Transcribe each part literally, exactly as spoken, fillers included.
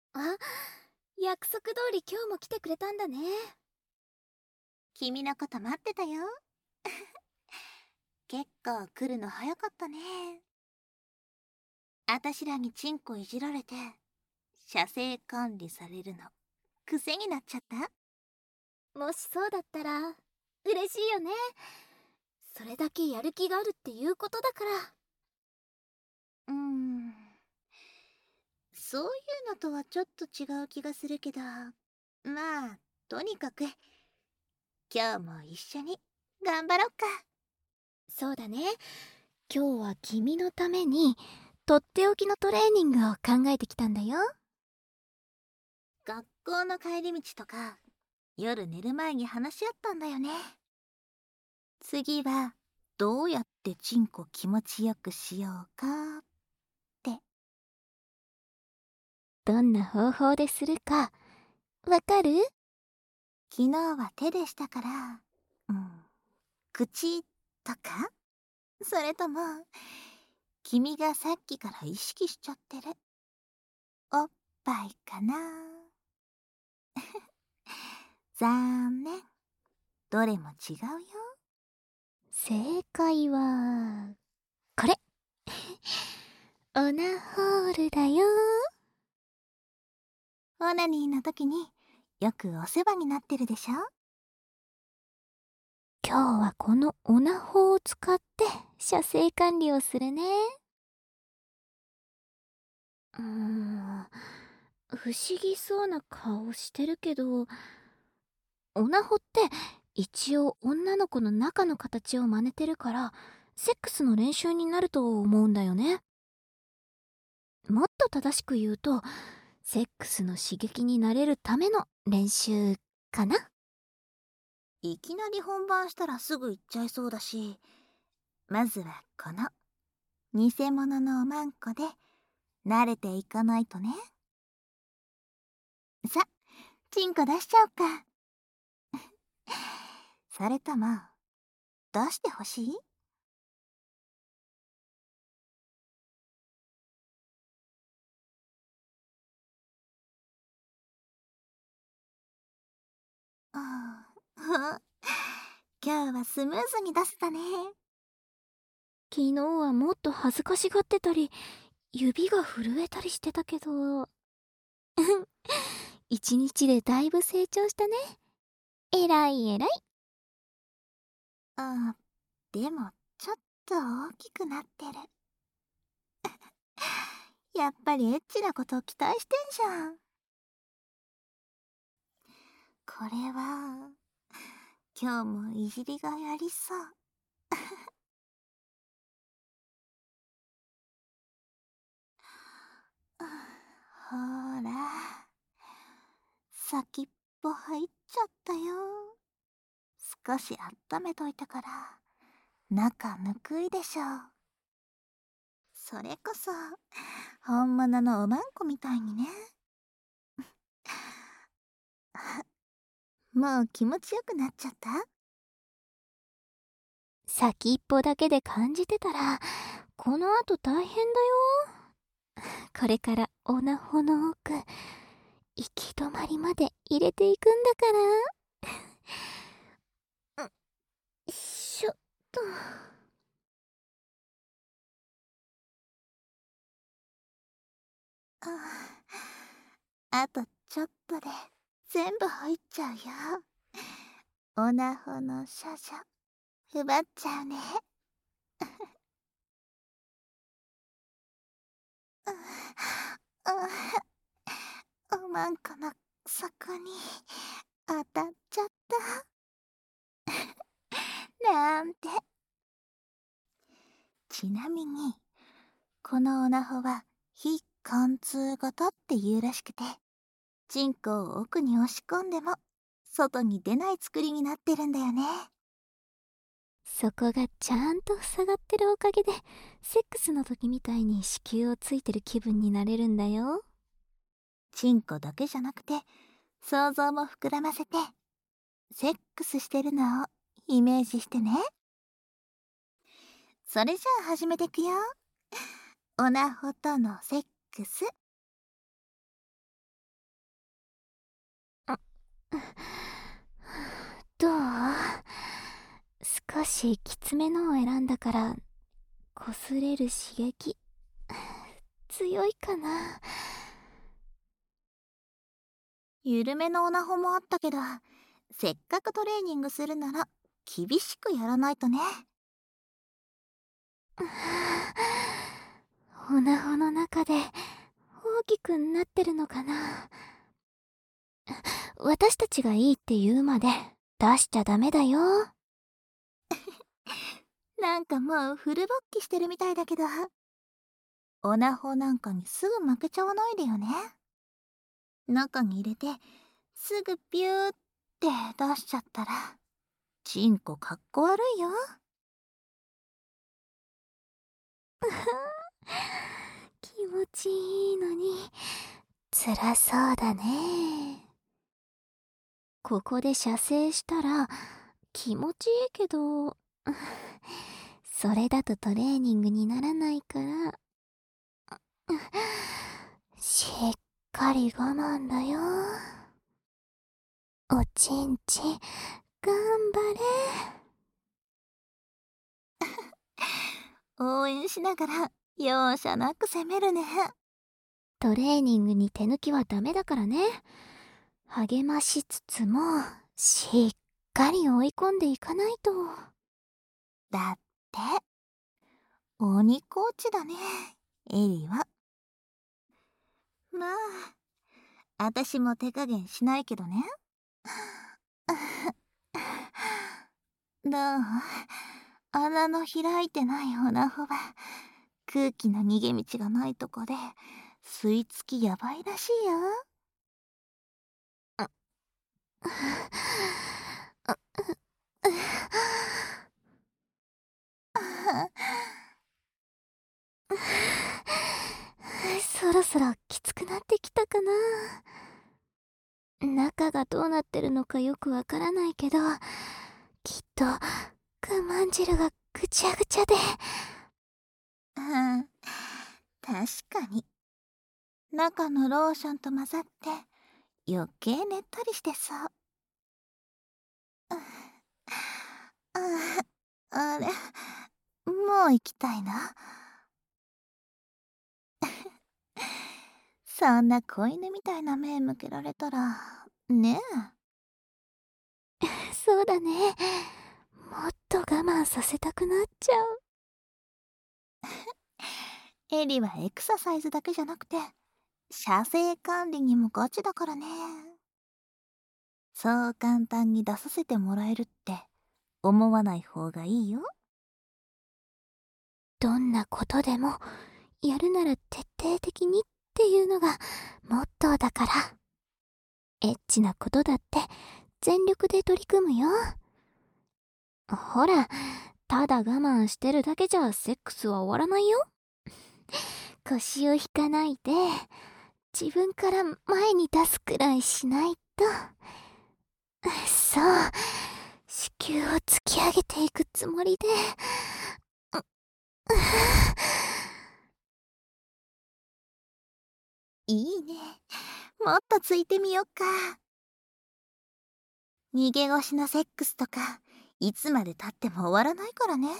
あ、約束通り今日も来てくれたんだね。 君のこと待ってたよ。結構来るの早かったね。あたしらにチンコいじられて、射精管理されるの、癖になっちゃった。 もしそうだったら嬉しいよね。それだけやる気があるっていうことだから。 うーん。そういうのとはちょっと違う気がするけど、まあ、とにかく、今日も一緒に頑張ろっか。 そうだね。今日は君のためにとっておきのトレーニングを考えてきたんだよ。 学校の帰り道とか、夜寝る前に話し合ったんだよね。次は、どうやってチンコ気持ちよくしようかって。 どんな方法でするかわかる？ 昨日は手でしたから、うん、口とか、それとも、君がさっきから意識しちゃってる、おっぱいかな。残念。どれも違うよ。 正解はこれ。オナホールだよ。 オナニーの時によくお世話になってるでしょ。 今日はこのオナホを使って射精管理をするね。うーん、不思議そうな顔してるけど、オナホって一応女の子の中の形を真似てるから、セックスの練習になると思うんだよね。もっと正しく言うと、セックスの刺激になれるための練習かな。 いきなり本番したらすぐ行っちゃいそうだし、まずはこの偽物のおまんこで慣れていかないとね。さ、チンコ出しちゃおうか。それとも、出してほしい？ああ、今日はスムーズに出せたね。 昨日はもっと恥ずかしがってたり、指が震えたりしてたけど、一日でだいぶ成長したね。えらいえらい。 ああ、でも、ちょっと大きくなってる。やっぱりエッチなことを期待してんじゃん。これは、今日もいじりがやりそう。ほら、先っぽ入っちゃったよ。少し温めといたから、中ぬくいでしょ。それこそ、本物のおまんこみたいにね。もう気持ちよくなっちゃった？ 先っぽだけで感じてたら、この後大変だよ。これからオナホの奥、行き止まりまで入れていくんだから。よいしょっと。 あとちょっとで全部入っちゃうよ。オナホの処女、奪っちゃうね。おまんこの底に当たっちゃった。なんて。ちなみに、このオナホは非貫通型っていうらしくて、チンコを奥に押し込んでも外に出ない作りになってるんだよね。 そこがちゃんと塞がってるおかげで、セックスの時みたいに子宮をついてる気分になれるんだよ。 チンコだけじゃなくて想像も膨らませてセックスしてるのをイメージしてね。それじゃあ始めてくよ。オナホとのセックス。 しきつめのを選んだから、擦れる刺激強いかな。 緩めのオナホもあったけど、せっかくトレーニングするなら厳しくやらないとね。 オナホの中で大きくなってるのかな。私たちがいいって言うまで出しちゃダメだよ。 なんかもうフル勃起してるみたいだけど、オナホなんかにすぐ負けちゃわないでよね。中に入れてすぐピューって出しちゃったらチンコかっこ悪いよ。 気持ちいいのに辛そうだね。ここで射精したら気持ちいいけど、それだとトレーニングにならないから、しっかり我慢だよ。おちんちん頑張れ。応援しながら容赦なく攻めるね。 トレーニングに手抜きはダメだからね。励ましつつもしっかり追い込んでいかないと。 だって鬼コーチだね、エリは。まあ私も手加減しないけどね。どう？穴の開いてないオナホは空気の逃げ道がないとこで吸い付きやばいらしいよ。 そろそろきつくなってきたかな。中がどうなってるのかよくわからないけど、きっと我慢汁がぐちゃぐちゃで。 うん、確かに中のローションと混ざって余計ねっとりしてそう。ああれ、もう行きたいな。そんな子犬みたいな目向けられたらねそうだね。もっと我慢させたくなっちゃう。 え。エリはエクササイズだけじゃなくて射精管理にもガチだからね。そう簡単に出させてもらえるって思わない方がいいよ。 どんなことでもやるなら徹底的にっていうのがモットーだから。エッチなことだって全力で取り組むよ。ほら、ただ我慢してるだけじゃセックスは終わらないよ。腰を引かないで自分から前に出すくらいしないと。そう、子宮を突き上げていくつもりで。 いいね、もっとついてみよっか。逃げ腰のセックスとかいつまでたっても終わらないからね。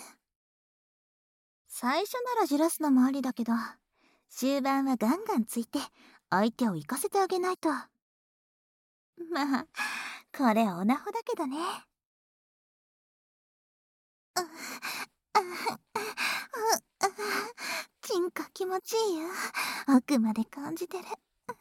最初ならじらすのもありだけど終盤はガンガンついて相手を行かせてあげないと。まあこれオナホだけどね。チンコ気持ちいいよ。奥まで感じてる。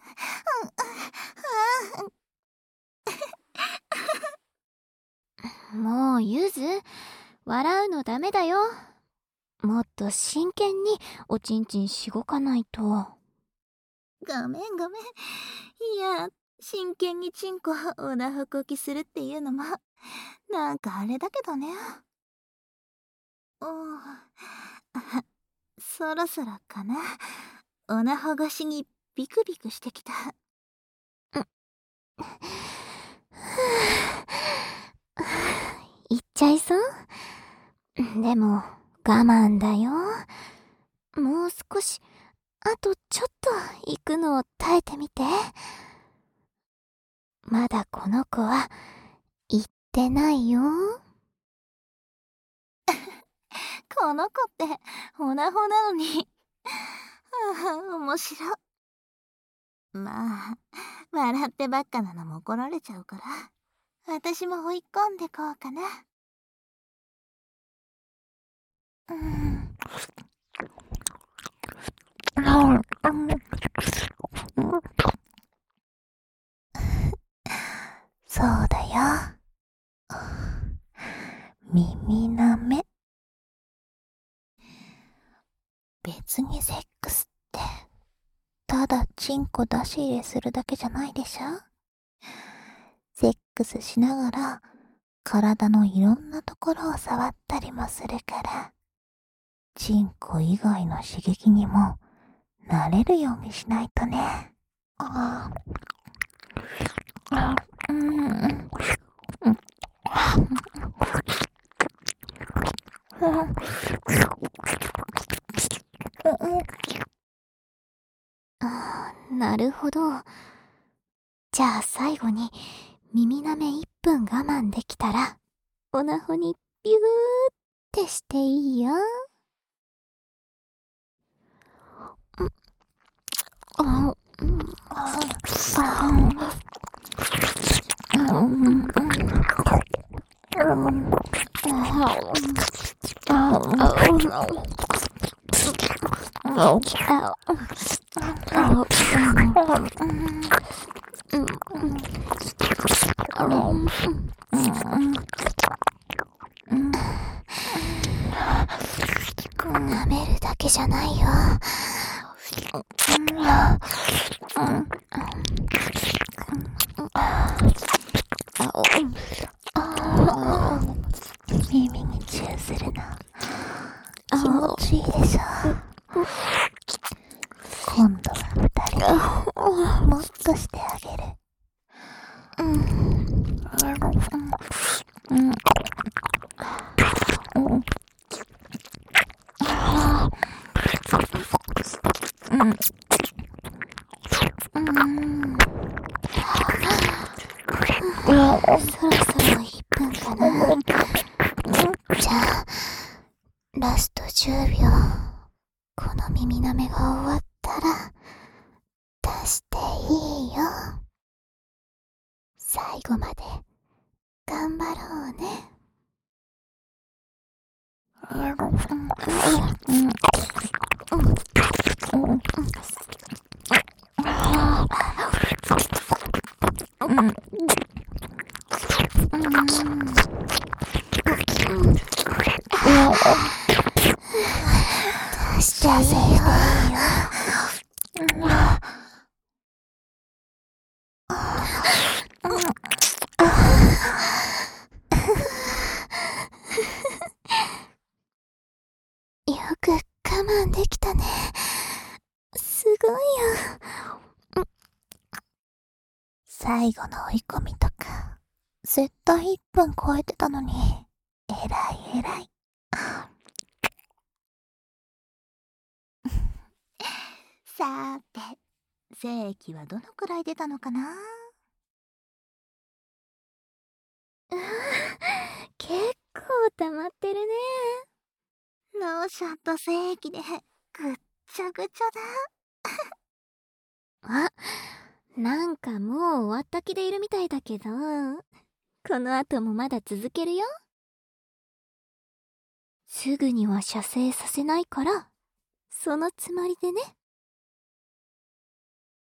もうゆず、笑うのダメだよ。もっと真剣におちんちんしごかないと。 ごめんごめん。いや、真剣にチンコオナホこきするっていうのもなんかあれだけどね。うん、そろそろかな。オナホ越しにビクビクしてきた。 言っちゃいそう？でも我慢だよ。もう少し、あとちょっと行くのを耐えてみて。まだこの子は行ってないよ。 この子ってほなほなのにああ面白い。まあ笑ってばっかなのも怒られちゃうから私も追い込んでこうかな。うん。そうだよ。耳なめ。別にセックスってただチンコ出し入れするだけじゃないでしょ。セックスしながら体のいろんなところを触ったりもするからチンコ以外の刺激にも慣れるようにしないとね。ああ、うん。 あー、なるほど。じゃあ最後に耳なめいっぷん我慢できたらオナホにビューってしていいよ。あ、うん、あ、あ、うん、うん舐めるだけじゃないよ。 耳にチューするの気持ちいいでしょ。今度は二人でもっとしてあげる。うんうんそろそろいっぷんかな。じゃあラストじゅうびょう、この耳なめが終わったら出していいよ。最後まで頑張ろうね。出していいよ。よく我慢できたね。すごいよ。最後の追い込みとか絶対いっぷん超えてたのにえらいえらい。さーて精液はどのくらい出たのかな。 うわ結構溜まってるね。 ローションと精液でぐっちゃぐちゃだ。 あ、なんかもう終わった気でいるみたいだけど、この後もまだ続けるよ。すぐには射精させないから、そのつもりでね。